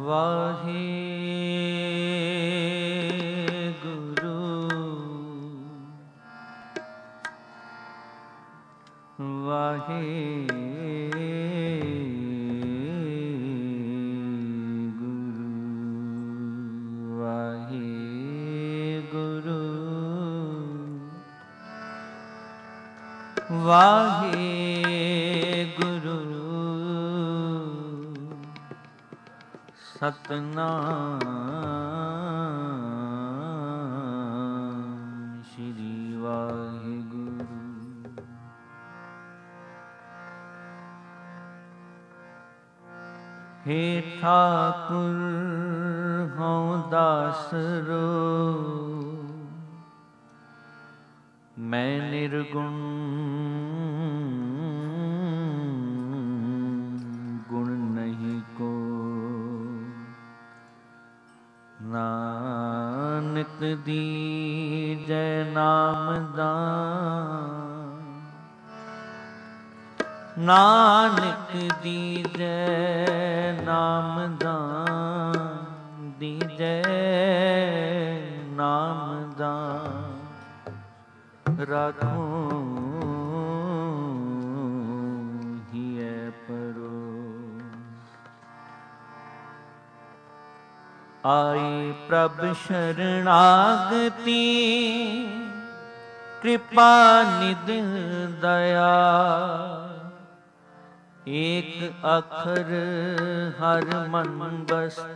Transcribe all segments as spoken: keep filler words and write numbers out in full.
ਵਾਹਿਗੁਰੂ ਵਾਹਿਗੁਰੂ ਵਾਹਿਗੁਰੂ ਵਾਹਿਗੁਰੂ ਸਤਿਨਾਮ ਸ਼੍ਰੀ ਵਾਹਿਗੁਰੂ। हे ठाकुर हूँ दासरो मैं निर्गुण गुण नहीं को नानक दीजै नाम दान नानक दीजै नाम दान दीजै नाम दान राखो हिय परो। आई प्रभ शरणागति कृपा निध दया एक अखर हर मन बस्त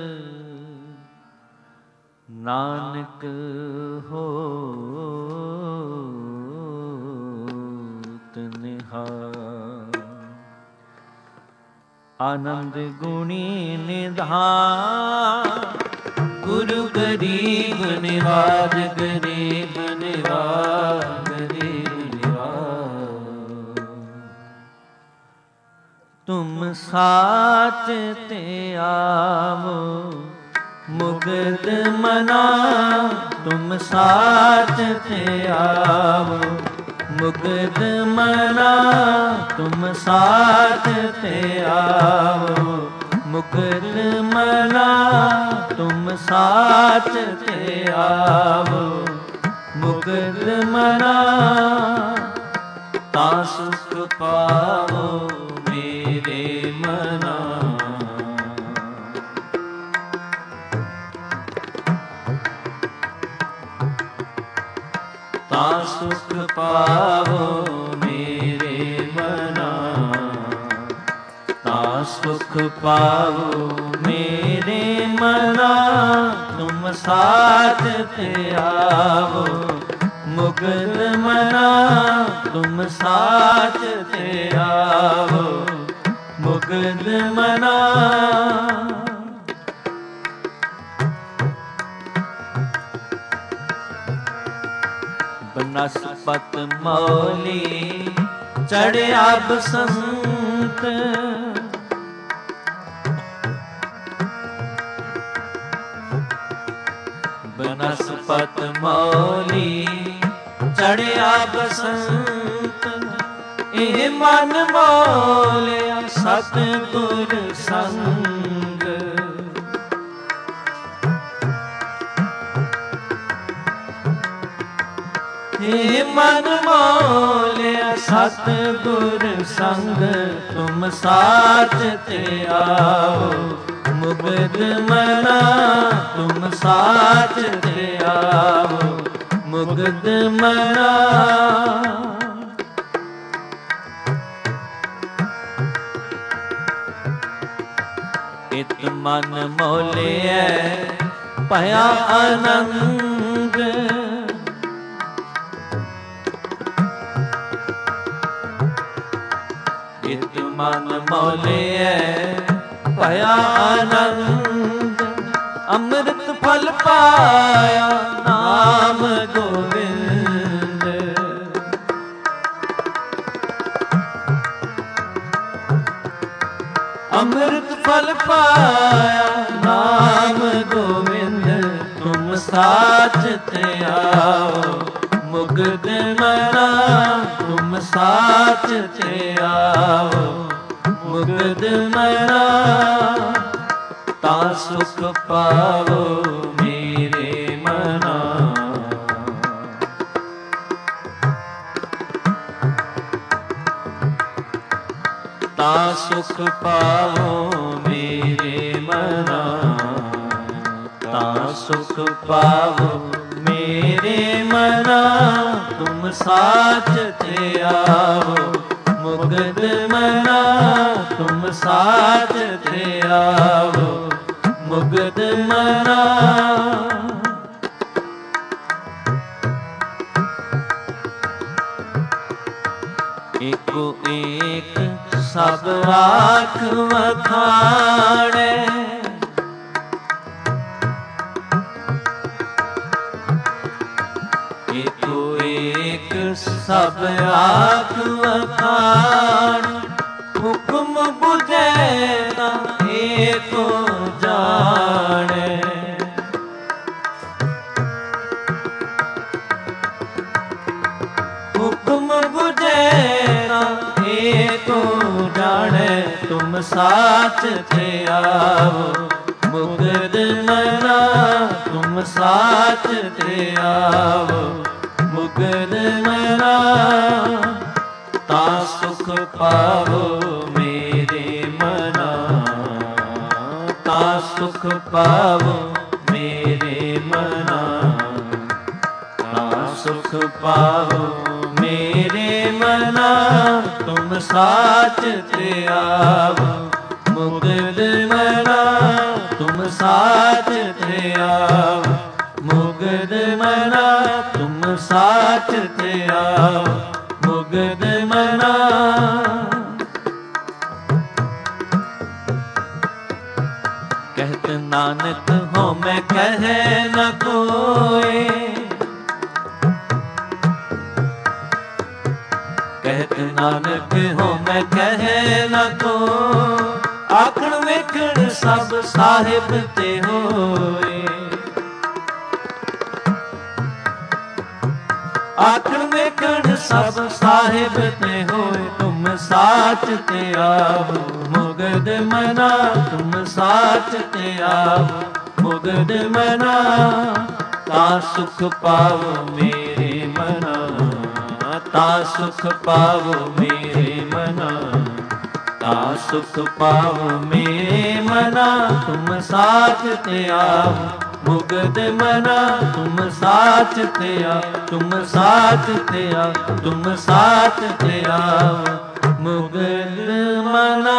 नानक होत निहाल। आनंद गुणी निधान गुरु गरीब निवाज गरीब निवाज गरीब निवाज। तुम साच ते आवो मुग्ध मना तुम साच ते आवो मुग्ध मना तुम साथ ते आवो मुग्ध मना तुम साथ ते आवो मुग्ध मना ता सुख पावो मेरे मना। ता सुख पावो मेरे मना ता सुख पावो मेरे मना तुम साथ ते आवो मुग्ध मना तुम साथ ते आवो मुग्ध मना। बनस्पत मौली चढ़िया बसंत बनस्पत मौली चढ़िया बसंत ए मन मौलिया सतगुर संग। हे मन मौलिया सतगुर संग तुम साथ ते आओ मुग्ध मना तुम साथ ते आओ मुग्ध मना। इत मन मौलिया भया आनंद इत मन मौलिया भया आनंद अमृत फल पाया नाम गोविंद। अमृत फल पाया नाम गोविंद तुम साथ ते आओ मुग्ध मना तुम साथ ते आओ मुग्ध मना ता ਤਾਂ ਸੁਖ ਪਾਵੋ ਮੇਰੇ ਮਨਾ। ਤਾਂ ਸੁਖ ਪਾਵੋ ਮੇਰੇ ਮਨਾ, ਤਾਂ ਸੁਖ ਪਾਵੋ ਮੇਰੇ ਮਨਾ। ਤੁਮ ਸਾਚ ਤੇ ਆਵੋ ਮੁਕਤ ਮਨਾ, ਤੁਮ ਸਾਚ ਤੇ ਆਵੋ ਮੁਕਤ ਮਨਾ। ਏਕੋ ਏਕ ਸਭ ਆਖ ਵਖਾਣੈ, ਏਕੋ ਏਕ ਸਭ ਆਖ ਵਖਾਣ। ਹੁਕਮ ਬੁਝੈ ਨਾ ਏਕੋ ਜਾਣੈ, ਹੁਕਮ ਬੁਝੈ ਨਾ ਏਕੋ ਜਾਣੈ। ਤੁਮ ਸਾਚ ਤੇ ਆਵੋ ਮੁਕਤ ਮਨਾ, ਤੁਮ ਸਾਚ ਤੇ ਆਵੋ ਮੁਕਤ ਮਨਾ। ਤਾਂ ਸੁਖ ਪਾਵੋ ਮੇਰੇ ਮਨਾ, ਤਾਂ ਸੁਖ ਪਾਵੋ ਮੇਰੇ ਮਨਾ। ਤਾਂ ਸੁਖ ਪਾਵੋ ਮੇਰੇ ਮਨਾ, ਤੁਮ ਸਾਚ ਤੇ ਆਵੋ ਮੁਕਤ ਮਨਾ, ਤੁਮ ਸਾਚ ਤੇ ਆਵੋ ਮੁਕਤ ਮਨਾ। ਤੁਮ ਸਾਚ ਤੇ ਆਵੋ ਮੁਕਤ ਮਨਾ। ਕਹਿਤ ਨਾਨਕ ਹਉ ਮੈਂ ਕਹੈ ਨ ਕੋਇ, ਕਹਿਤ ਨਾਨਕ ਹਉ ਮੈਂ ਕਹੈ ਨ ਕੋਇ। ਆਖਣ ਵੇਖਣ ਸਭ ਸਾਹਿਬ ਤੇ ਹੋਏ, ਆਖਣ ਵੇਖਣ ਸਭ ਸਾਹਿਬ ਤੇ ਹੋਏ। ਤੁਮ ਸਾਚ ਤੇ ਆਵੋ ਮੁਕਤ ਮਨਾ, ਤੁਮ ਸਾਚ ਤੇ ਆਵੋ ਮੁਕਤ ਮਨਾ। ਤਾਂ ਸੁਖ ਪਾਵੋ ਮੇਰੇ ਮਨਾ, ਤਾਂ ਸੁਖ ਪਾਵੋ ਮੇਰੇ ਮਨਾ। ਤਾਂ ਸੁਖ ਪਾਵੋ ਮੇਰੇ ਮਨਾ, ਤੁਮ ਸਾਚ ਤੇ ਆਵੋ ਮੁਕਤ ਮਨਾ। ਤੁਮ ਸਾਚ ਤੇ ਆ, ਤੁਮ ਸਾਚ ਤੇ ਆ, ਤੁਮ ਸਾਚ ਤੇ ਆਵੋ ਮੁਕਤ ਮਨਾ।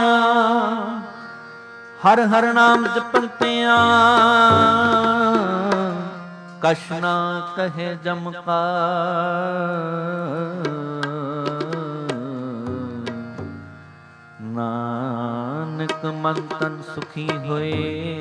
ਹਰ ਹਰ ਨਾਮ ਜਪਨ ਤਿਆ ਕਛ ਨਾ ਕਹੇ ਜਮ ਕਾ। ਨਾਨਕ ਮਨ ਤਨ ਸੁਖੀ ਹੋਏ,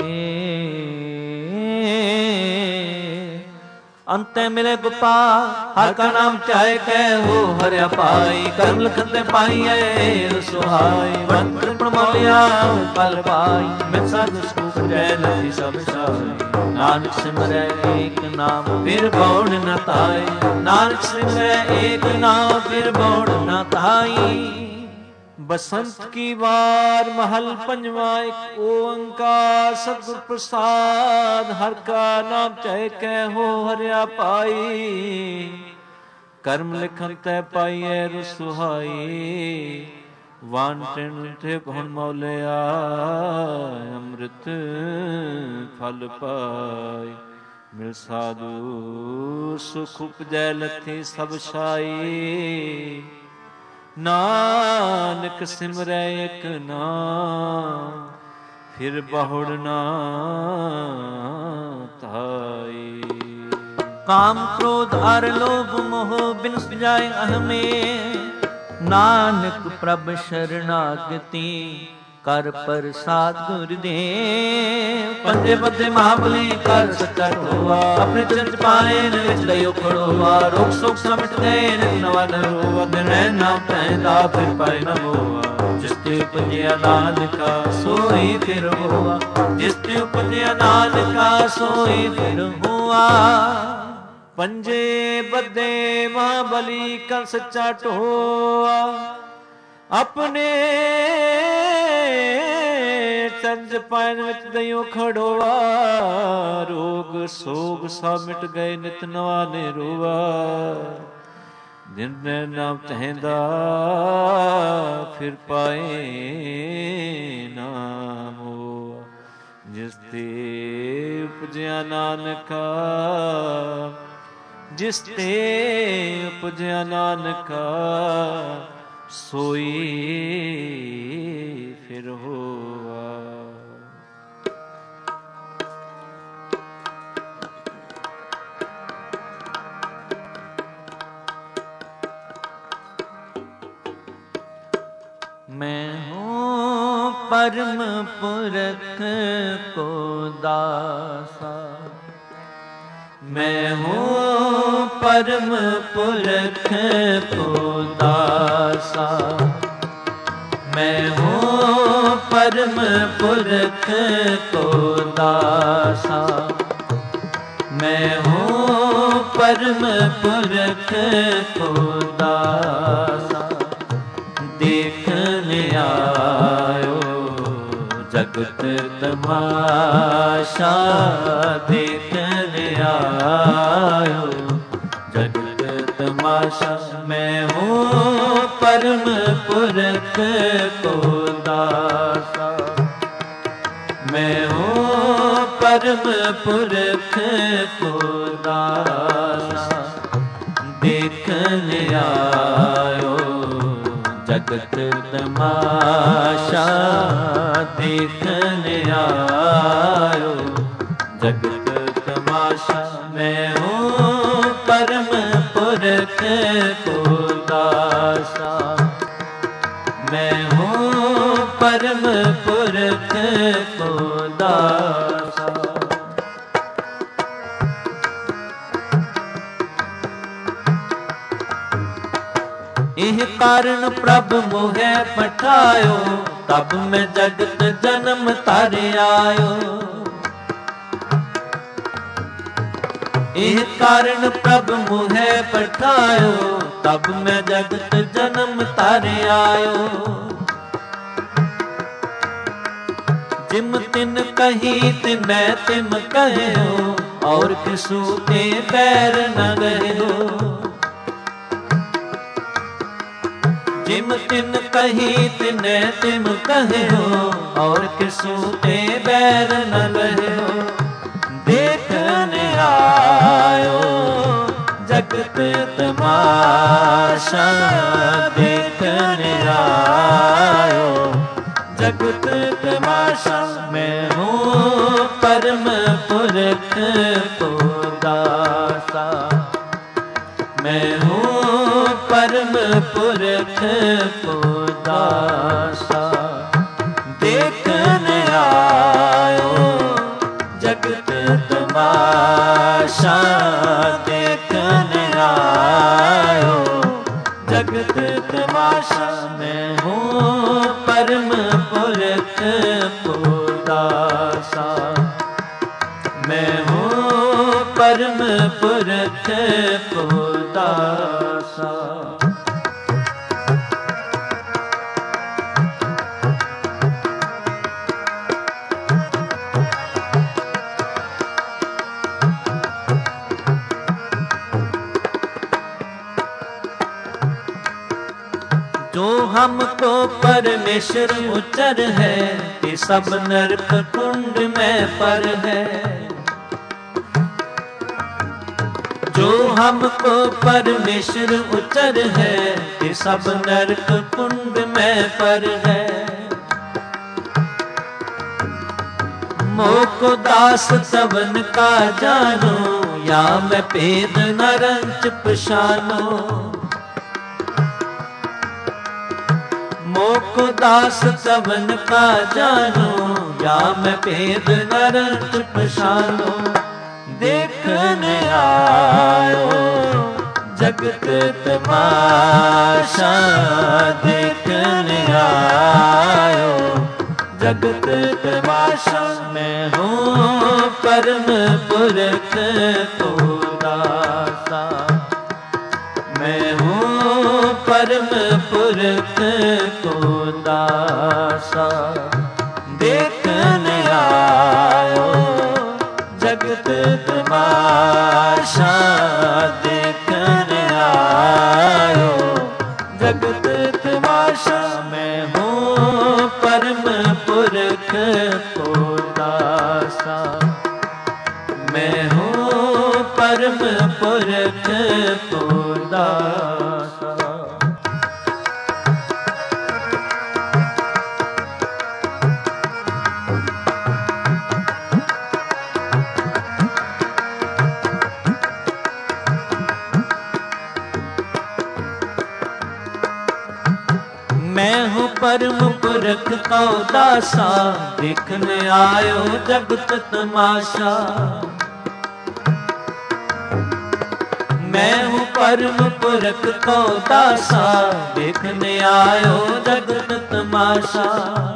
ਅੰਤੇ ਮਿਲੇ ਗੋਪਾਲ। ਹਰ ਕਾ ਨਾਮ ਚਾਹੇ ਕਹਿ ਹੋ ਹਰਿਆ ਪਾਈ। ਕਰਮ ਲਿਖਨ ਤੇ ਪਾਈਐ ਰਸੁਹਾਈ। ਵੰਤ ਪ੍ਰਮੋਲਿਆ ਪਲ ਪਾਈ। ਮੈਂ ਸਾਧ ਸੁਖ ਜੈ ਲਖੀ ਸਭ ਸਾਈ। ਨਾਨਕ ਸਿਮਰੈ ਏਕ ਨਾਮ ਫਿਰ ਬਉੜ ਨ ਤਾਈ। ਨਾਨਕ ਸਿਮਰੈ ਏਕ ਨਾਮ ਫਿਰ ਬਉੜ ਨ ਤਾਈ। ਬਸੰਤ ਕੀ ਵਾਰ ਮਹਲ ਪੰਜਵਾ। ਇੱਕ ਓੰਕਾਰ ਸਤਿਗੁਰ ਪ੍ਰਸਾਦ। ਹਰ ਕਾ ਨਾਮ ਚਾਹੇ ਕਹਿ ਹੋ ਹਰਿਆ ਪਾਈ। ਕਰਮ ਲਿਖਨ ਤੈ ਪਾਈਐ ਰਸੁਹਾਈ। ਵਾਨ ਤਿਨ ਤੇ ਭਉ ਮੌਲਿਆ ਅੰਮ੍ਰਿਤ ਫਲ ਪਾਈ। ਮਿਲ ਸਾਧੂ ਸੁਖ ਉਪਜੈ ਲਥੀ ਸਭ ਸਾਈ। ਨਾਨਕ ਸਿਮਰੈ ਇਕ ਨਾਮ ਫਿਰ ਬਹੁੜ ਨਾ ਧਾਈ। ਕਾਮ ਕ੍ਰੋਧ ਅਰ ਲੋਭ ਮੋਹ ਬਿਨ ਸੁਝਾਏ ਅਹਮੇ। ਨਾਨਕ ਪ੍ਰਭ ਸ਼ਰਨਾਗਤੀ ਕਰ ਪ੍ਰਸਾਦ ਗੁਰ ਦੇਵ। ਪੰਜੇ ਬੱਧੇ ਮਹਾਬਲੀ ਕਰ ਸੱਚਾ ਢੋਆ। ਆਪਣੇ ਚਰਨ ਚ ਪਾਏ ਵਿੱਚ ਲਇਓ ਖੜੋਆ। ਰੋਗ ਸੋਗ ਸਮਟ ਗਏ ਨਵਾ ਨਰੋਆ। ਦਿਨ ਨਾ ਪੈਂਦਾ ਫਿਰ ਪਾਏ ਨਾ ਹੋਆ। ਜਿਸ ਤੇ ਉਪਜਿਆ ਨਾਨਕਾ ਸੋਈ ਫਿਰ ਹੋਆ। ਜਿਸ ਤੇ ਉਪਜਿਆ ਨਾਨਕਾ ਸੋਈ ਫਿਰ ਹੋਆ। ਪੰਜੇ ਬੱਧੇ ਮਹਾਬਲੀ ਕਰ ਸੱਚਾ ਢੋਆ। ਆਪਣੇ चंज पायन विच दइयो खड़ोवा, रोग सोग सब मिट गए नित नवा ने रोवा। निर्णय नाम चहेंदा फिर पाए नाम होआ, जिस ते उपजया नानका, जिस ते उपजया नानका, सोई फिर होआ। मैं हूँ परम पुरख को दासा, मैं हूँ परम पुरख को दासा, मैं हूँ परम पुरख को दासा, मैं हूँ परम पुरख को दासा। देखने आयो जगत तमाशा, देखने आयो जगत तमाशा। मैं हूँ परम पुरख को दासा, मैं हूँ परम पुरख को दासा। देखने आयो जगत तमाशा, देखने आयो जगत तमाशा। मैं हूँ परम पुरख को दासा, मैं हूँ परम पुरख को दासा। इह कारण प्रभ मोहे पठायो, तब मैं जगत जन्म तारे आयो। इह कारण प्रभ मोहे पठायो, तब मैं जगत जन्म तारे आयो। जिम तिन कही तिनै तिम कहो, और किसु के पैर न गयो। जिम तिन कही तिनै तिम कहो, और किसु ते बैर न लहो। देखने आयो जगत तमाशा, देखने आयो जगत तमाशा। मैं हूँ परम पुरख को दासा, मैं हूँ परम पुरख को दासा। देखने आयो जगत तमाशा, देखने आयो जगत तमाशा। मैं हूँ परम पुरख को दासा, मैं हूँ परम पुरख को दासा। जो हमको परमेश्वर उच्चर है, ये सब नरक कुंड में पर है। जो हमको परमेश्वर उच्चर है, ये सब नरक कुंड में पर है। मोको दास सबन का जानो, या मैं भेद न रंच पछानो। मोको दास सबन का जानो, या मैं भेद न रंच पछानो। देखने आयो जगत तमाशा, देखने आयो जगत तमाशा। मैं हूँ परम पुरख को दासा, मैं हूँ परम पुरख को दासा। देख तमाशा देखने आयो, जगत तमाशा। मैं हूँ परम पुरख को दासा, मैं हूँ परम पुरख को दासा। मैं हूँ परम पुरख को दासा, देखने आयो जगत तमाशा। मैं हूँ परम पुरख को दासा, देखने आयो जगत तमाशा।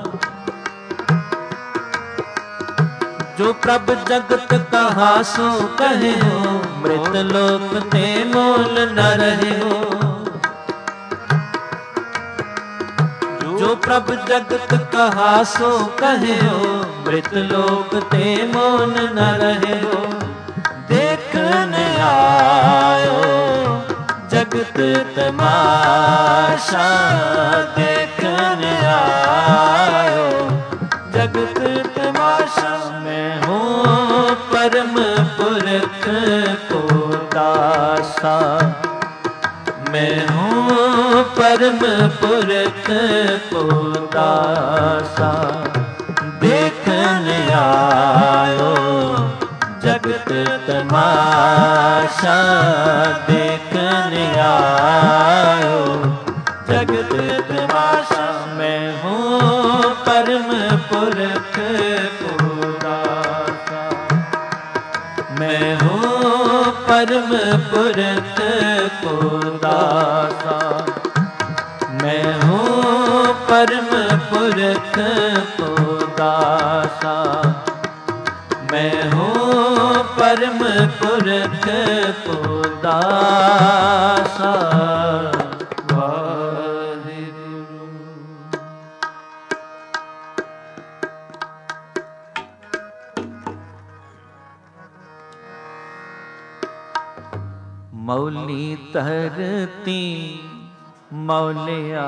जो प्रभ जगत कहा सो कहे हो, मृत लोक ते मोल न रहे हो। जो प्रभ जगत कहा सो कहे हो, मृत लोक ते मोल न रहे हो। देखने आयो जगत तमाशा, देखने आयो जगत तमाशा। मैं हूँ परम पुरख को दासा, मैं हूँ परम पुरख को दासा। देखने आयो जगत तमाशा, देखने आयो जगत तमाशा। मैं हूँ परम पुरख को दासा, मैं हूँ परम पुरख को दासा। मैं हूँ परम पुरख को दासा, मैं हूँ परम पुरख को दासा। मौली धरती मौलिया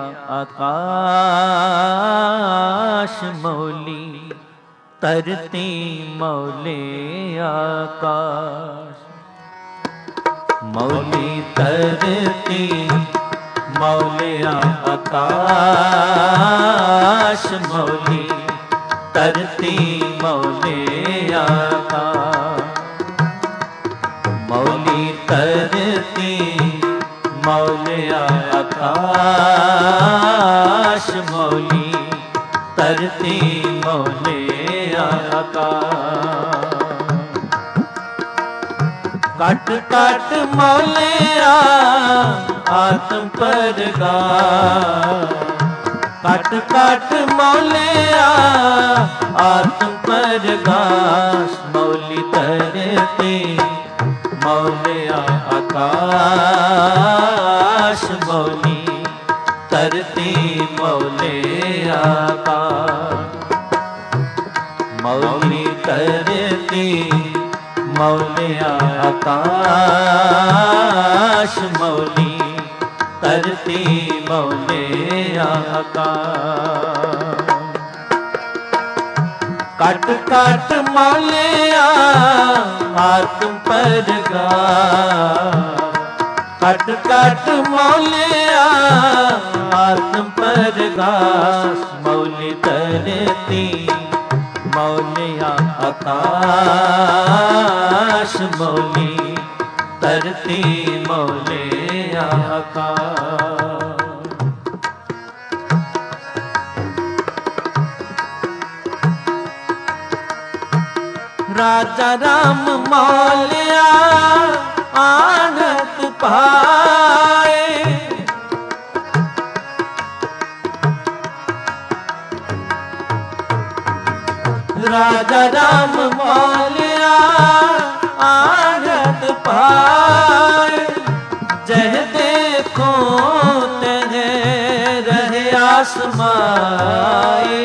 आकाश, मौली धरती मौले आकाश। मौली धरती मौलिया आकाश, मौली धरती मौले आकाश। मौली धरती मौलिया आकाश, मौली धरती मौले आकाश। कट कट मौलिया आत्म परगास, कट कट मौलिया आत्म परगास। मौली धरती मौलिया आकाश, मौली धरती मौले आकाश। मौली धरती मौलिया आकाश, मौली धरती मौले आकाश। कट कट मौलिया आत्म परगास, कट कट मौलिया आत्म परगास। मौली धरती मौलिया आकाश, मौली धरती मौले आकाश। राजा राम मौलिया आनंद पाए, राजा राम मौलिया आनंद पाए। जह देखो तह रहे आसमाए।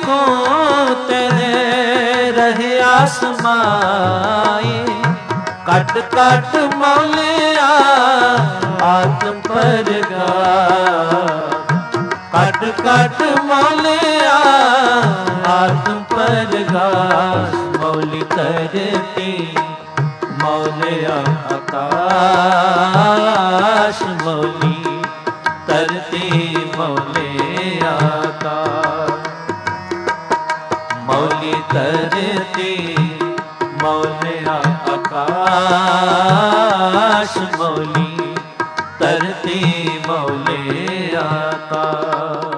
ਦੇਖੋ ਤੇਰੇ ਰਹਿਆ ਸਮਾਏ, ਕਟ ਕਟ ਮੌਲਿਆ ਆਤਮ ਪਰਗਾ, ਕਟ ਕਟ ਮੌਲਿਆ ਆਤਮ ਪਰਗਾਸ, ਮੌਲੀ ਧਰਤੀ ਮੌਲਿਆ ਆਕਾਸ਼, ਮੌਲੀ ਧਰਤੀ ਮੌਲਿਆ ਆਕਾਸ਼, ਮੌਲੀ ਧਰਤੀ ਮੌਲਿਆ ਆਕਾਸ਼, ਮੌਲੀ ਧਰਤੀ ਮੌਲਿਆ ਆਕਾਸ਼।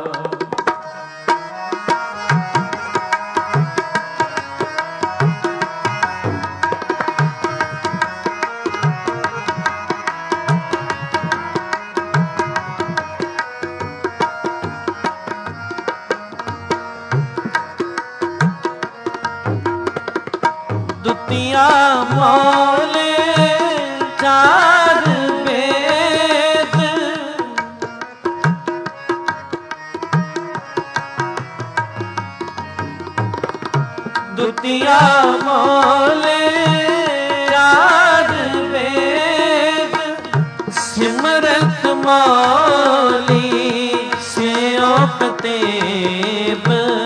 ਦੁਤੀਆ ਮੌਲੇ ਚਾਰ ਵੇਦ, ਦੁਤੀਆ ਮੌਲੇ ਚਾਰ ਵੇਦ, ਸਿਮਰਤ ਮੌਲੀ ਸਿਉ ਕਤੇਬ,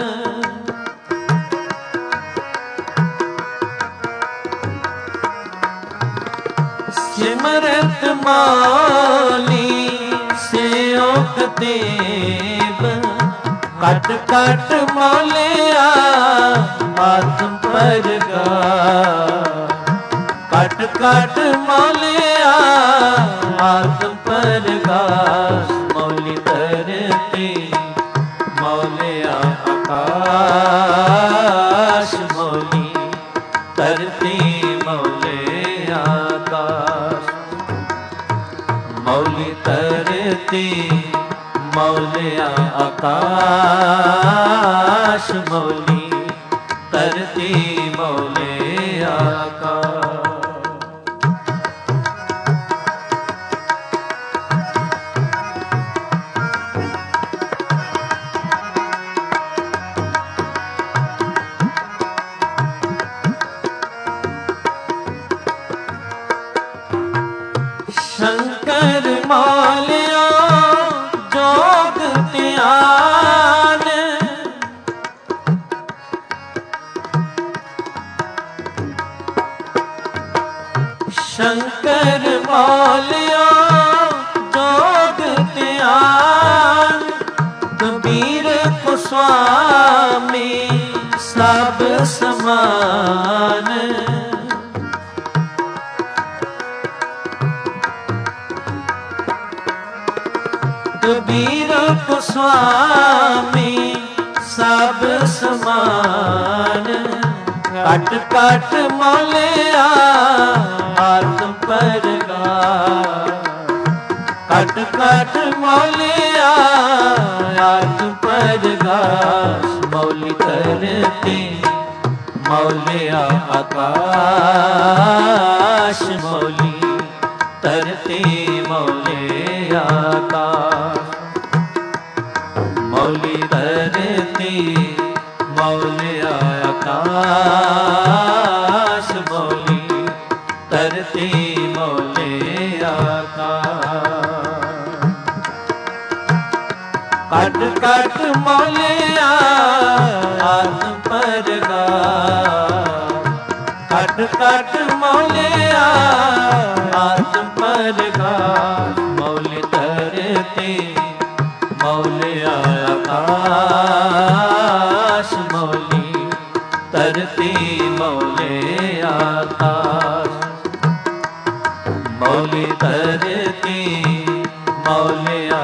ਸਿਮਰਤ ਮੌਲੀ ਸਿਉ ਕਤੇਬ, ਕਟ ਕਟ ਮੌਲਿਆ ਆਤਮ ਪਰਗਾ, ਕਟ ਕਟ ਮੌਲਿਆ ਆਤਮ ਪਰਗਾਸ, ਮੌਲੀ ਧਰਤੀ ਮੌਲਿਆ ਆਕਾਸ਼, ਮੌਲੀ ਧਰਤੀ ਮੌਲਿਆ ਆਕਾਸ਼, ਮੌਲੀ ਧਰਤੀ ਮੌਲਿਆ ਆਕਾਸ਼, ਮੌਲੀ ਧਰਤੀ ਮੌਲਿਆ ਆਕਾਸ਼। ਸ਼ੰਕਰ ਮੌਲਿਆ ਜੋਗ ਧਿਆਨ, ਸ਼ੰਕਰ ਮੌਲਿਆ ਜੋਗ ਧਿਆਨ, ਕਬੀਰ ਕੋ ਸੁਆਮੀ ਸਭ ਸਮਾਨ, ਕਬੀਰ ਕੋ ਸੁਆਮੀ ਸਭ ਸਮਾਨ, ਕਟ ਕਟ ਮੌਲਿਆ ਆਤਮ ਪਰਗਾ, ਕਟ ਕਟ ਮੌਲਿਆ ਆਤਮ ਪਰਗਾਸ, ਮੌਲੀ ਧਰਤੀ ਮੌਲਿਆ ਆਕਾਸ਼, ਮੌਲੀ ਧਰਤੀ ਮੌਲਿਆ ਆਕਾਸ਼, ਮੌਲੀ ਧਰਤੀ ਮੌਲਿਆ ਆਕਾਸ਼, ਮੌਲੀ ਧਰਤੀ ਮੌਲਿਆ ਆਕਾਸ਼, ਕਟ ਕਟ ਮੌਲਿਆ ਆਤਮ ਪਰਗਾ, ਕਟ ਕਟ ਮੌਲਿਆ ਆਤਮ ਪਰਗਾਸ, ਮੌਲੀ ਧਰਤੀ ਮੌਲਿਆ ਆਕਾਸ਼, ਮੌਲੀ ਧਰਤੀ ਮੌਲਿਆ ਆਕਾਸ਼, ਮੌਲੀ ਧਰਤੀ ਮੌਲਿਆ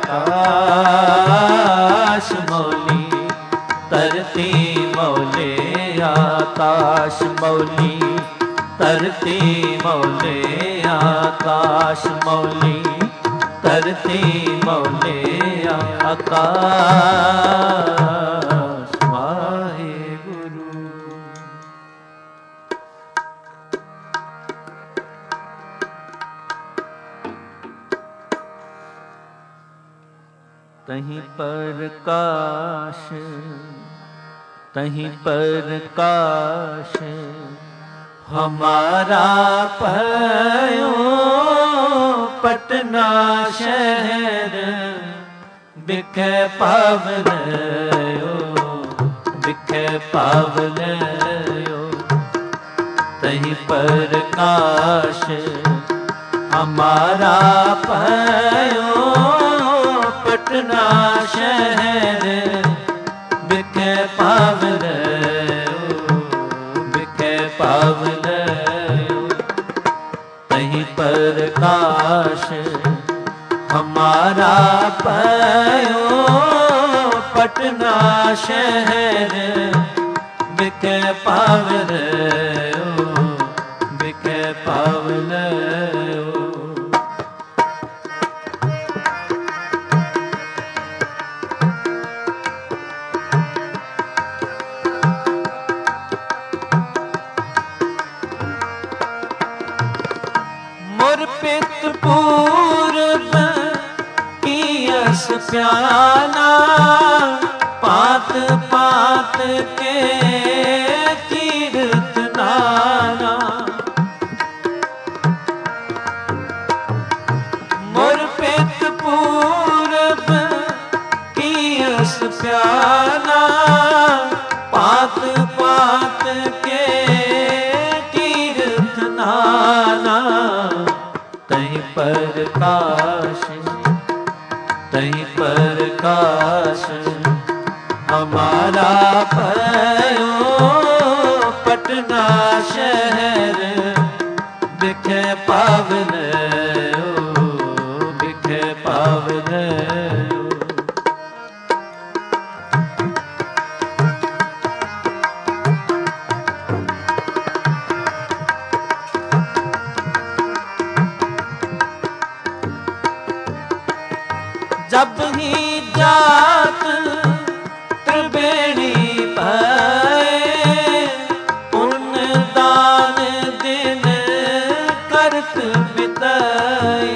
ਆਕਾਸ਼, ਮੌਲੀ ਧਰਤੀ ਮੌਲਿਆ ਆਕਾਸ਼, ਮੌਲੀ ਧਰਤੀ ਮੌਲਿਆ ਆਕਾਸ਼, ਮੌਲੀ ਧਰਤੀ ਮੌਲਿਆ ਆਕਾਸ਼। ਵਾਹਿਗੁਰੂ। ਤਹੀਂ ਪ੍ਰਕਾਸ਼ तहीं प्रकाश हमारा पयो पटना शहर बिखे पावन बिखे पावन तहीं प्रकाश हमारा पयो पटना शहर बिखे पावन बिखे पावन तहीं प्रकाश हमारा पयो पटना शहर बिखे पावन बिखे पावन मोर पित पूर्व की यस प्याला पात पात के तीर्थ नाना मोर पित पूर्व की यस प्याला पात पात के तीर्थ नाना तहीं प्रकाश तहीं प्रकाश हमारा पयो पटना शहर बिखे पावन बिखे पावन जब ही जात त्रिवेणी पाए पुण्य दान दिन करत बिताए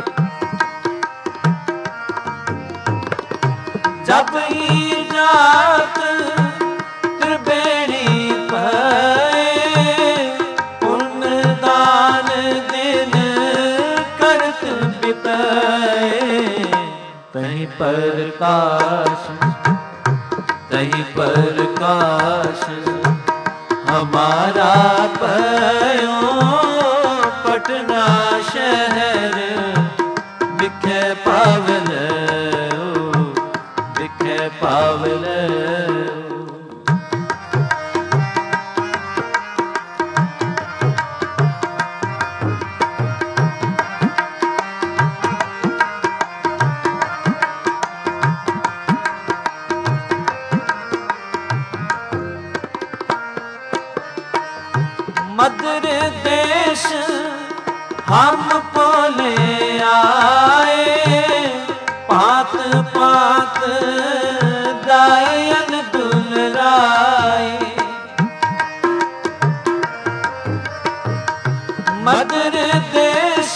जब ही जात त्रिवेणी पाए पुण्य दान दिन करत बिताए तहीं प्रकाश तहीं प्रकाश हमारा पयो पटना शहर बिखे पावन बिखे पावन मदर देश हमको ले आए पात पात गायन दुलराए मदर देश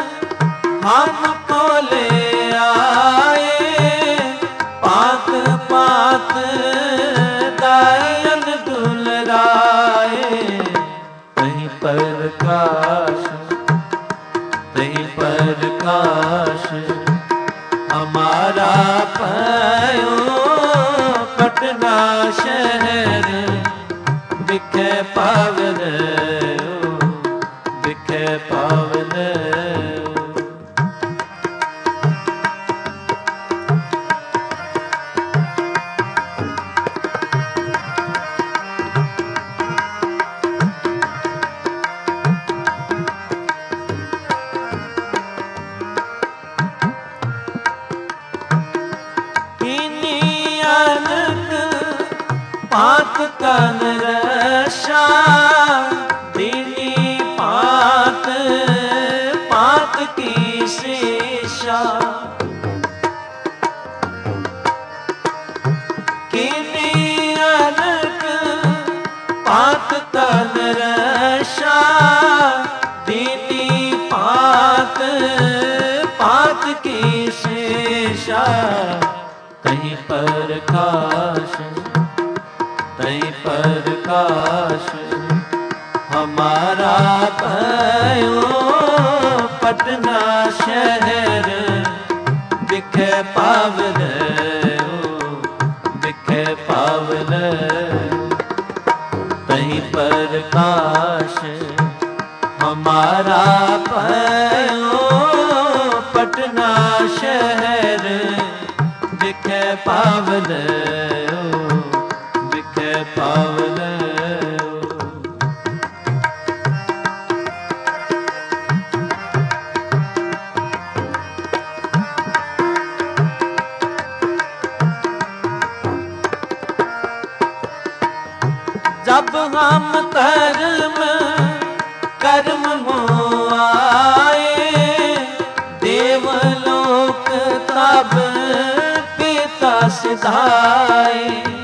हमको ले आए पात पात गायन दुलराए तहीं प्रकाश तहीं प्रकाश हमारा पयो पटना शहर बिखे पावन बिखे पावन पात कन रशा दीनी पात पात की शेषा किनी अनक पात कन रशा दीनी पात पात की शेषा तहीं प्रकाश प्रकाश हमारा भयो पटना शहर बिखे पावन बिखे पावन तहीं प्रकाश हमारा भयो पटना शहर बिखे पावन बिखे पावन जब हम कर्म कर्म मोआए देवलोक तब पिता सिधाए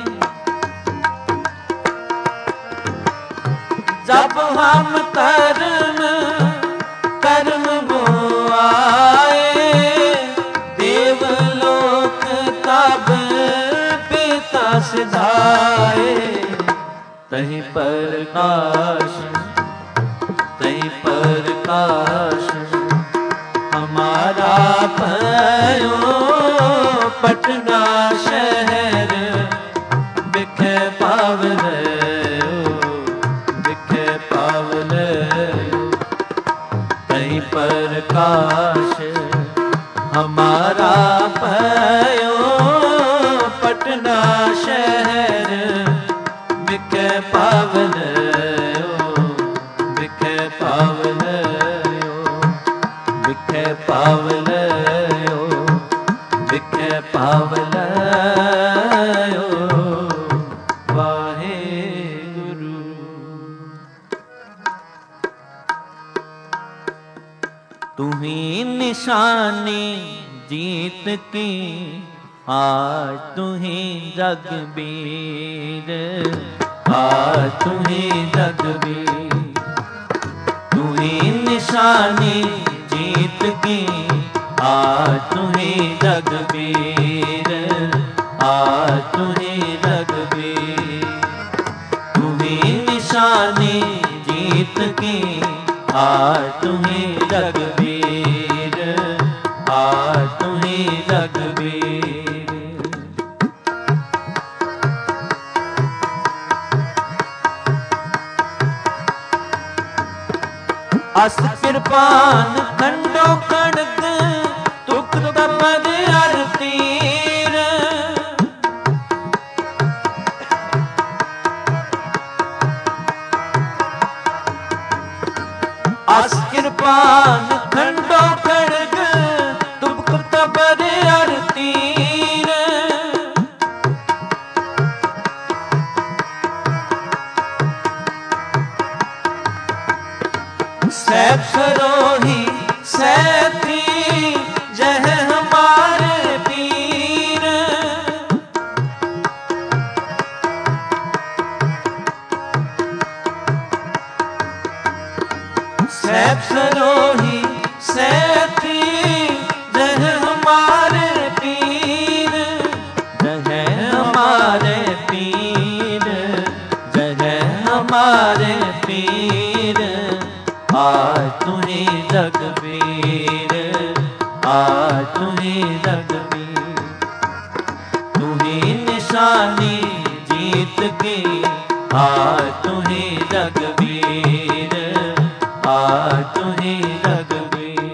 जब हम कर्म कर्म मोआए देवलोक तब पिता सिधाए तहीं प्रकाश तहीं प्रकाश हमारा भयो पटना शहर बिखे पावन बिखे पावन तहीं प्रकाश हमारा भयो पटना शहर बिखे पावन बिखे पावन बिखे पावन बिखे पावन वाहेगुरु। तुम्हीं निशानी जीत की आज तुम्हीं जगबीर आज तुम्हीं जगबीर तुम्हीं निशानी जीत की आज तुम्हीं जगबीर आज तुम्हीं जगबीर तुम्हीं निशानी जीत की आज तुम्हीं जगबीर आज तुम्हीं जगबीर। अस कृपान खंडो खड़ग तुक तपद अरतीर अस कृपान खंडो खड़ग तुक तपद अरतीर सैफ सरोही सैथी जह हमारे पीर सैफ सरोही सैथी जह हमारे पीर जह हमारे पीर जह हमारे पीर आज तुम्हीं जगबीर आज तुम्हीं जगबीर तुम्हीं निशानी जीत की आज तुम्हीं जगबीर आज तुम्हीं जगबीर।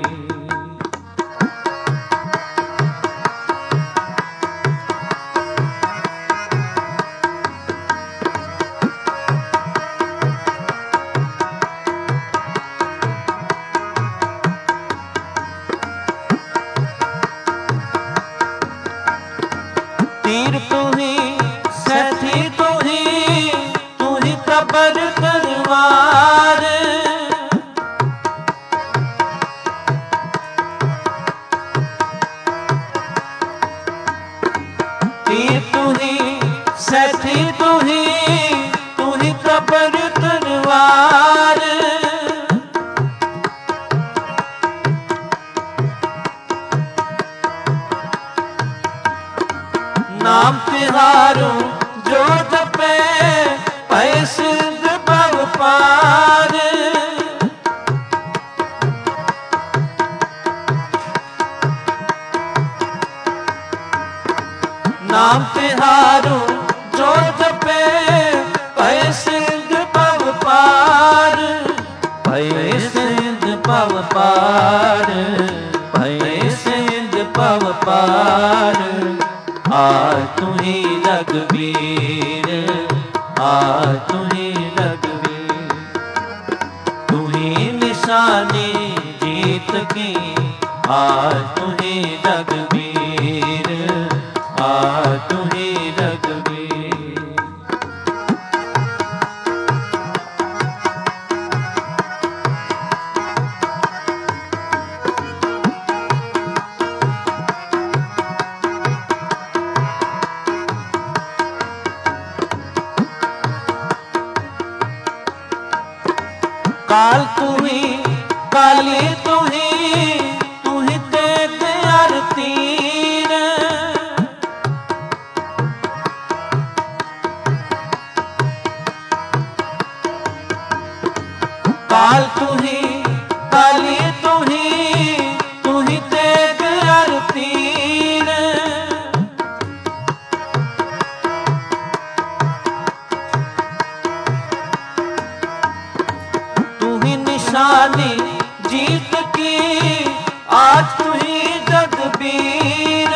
तीर तुम्हीं सैथी तुम्हीं तुम्हीं तबर तलवार पार। नाम तिहारो जो जपे भय सिंध पव पार। भय सिंध पव पार, भय सिंध पव पार। आ तुही रघुवीर, आ तुही रघुवीर। तुही निशानी जीत की, आ तुही रघुवीर, आ तुही रघुवीर। काल तुही, काली तुही, तुही तेज आरतीर। काल तुही, काली तुही, तुही तेज आरतीर। तुही निशानी जीत की, आज तुही जगबीर।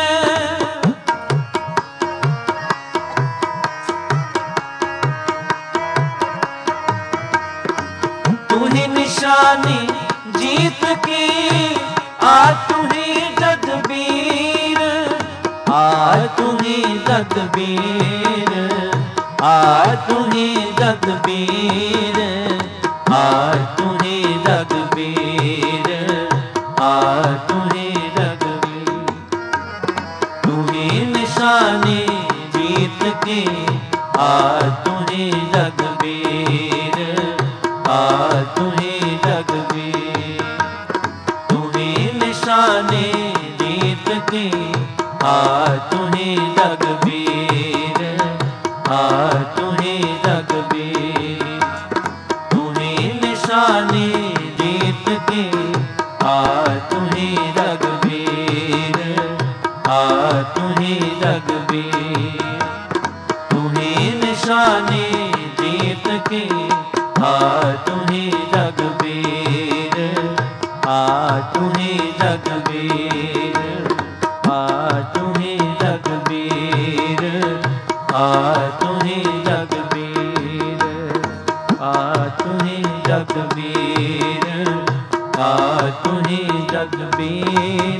तुही निशानी जीत की, आज तुही जगबीर। आज तुही जगबीर, आज तुही जगबीर, आज तुही रघुवीर, आज तुही रघुवीर। तुही निशानी जीत की, आज तुही रघुवीर, आज तुही रघुवीर। तुही निशानी जीत की, आज तुही रघुवीर, आज तुही रघुवीर। तुही निशानी जीत की, आज तुही रघुवीर, आज तुही रघुवीर। तुही निशानी जीत की, आज तुही रघुवीर, आज तुही रघुवीर, आज तुही रघुवीर, आज तुही रघुवीर, आज तुही रघुवीर, आज तुही रघुवीर।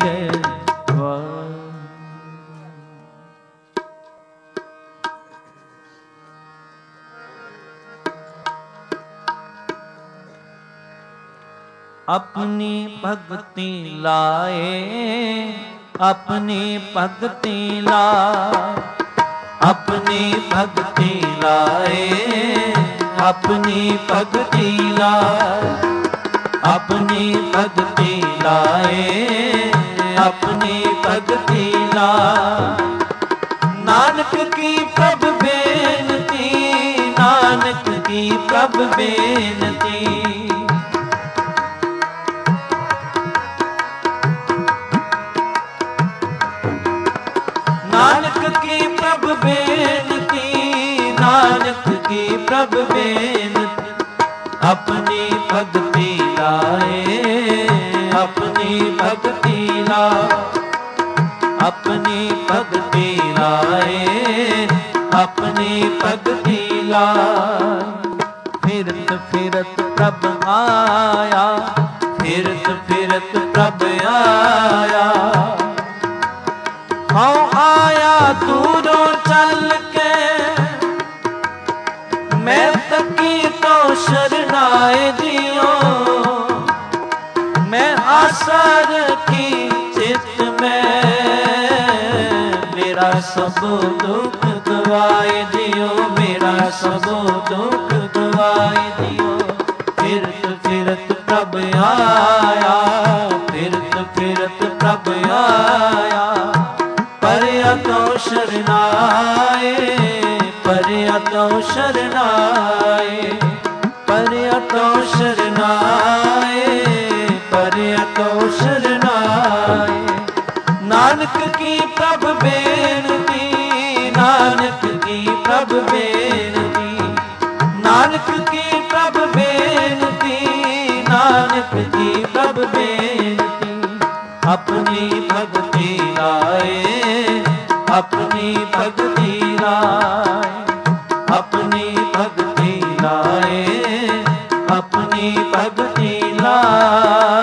अपनी भक्ति लाए, अपनी भक्ति लाए, अपनी भक्ति लाए, अपनी भक्ति लाए, अपनी भक्ति लाए, अपनी भक्ति लाए। नानक की प्रभ बेनती, नानक की प्रभ बेनती। नानक की प्रभ बेनती, नानक की प्रभ बेनती। अपनी भक्ति लाए, अपनी भक्ति लाए, अपनी भक्ति लाए, अपनी भक्ति लाए। फिरत फिरत प्रभ आया, फिरत फिरत प्रभ आया। हाँ आया दूरों चल के, मैं तकी तो शरणाए दियो। मैं आशा रखी चित में, मेरा सब दुख गवाए दियो, मेरा सब दुख गवाए दियो। फिरत फिरत प्रभ आया, फिरत फिरत प्रभ आया। परया तो शरणाए, परया तो शरणाए, परया तो शरनाए, परिया तो शरनाए। नानक की प्रभ बेनती, नानक की प्रभ बेनती, नानक की प्रभ बेनती, नानक की प्रभ बेनती। अपनी भक्ति लाए, अपनी भक्ति लाए, अपनी भक्ति लाए, अपनी भक्ति लाए।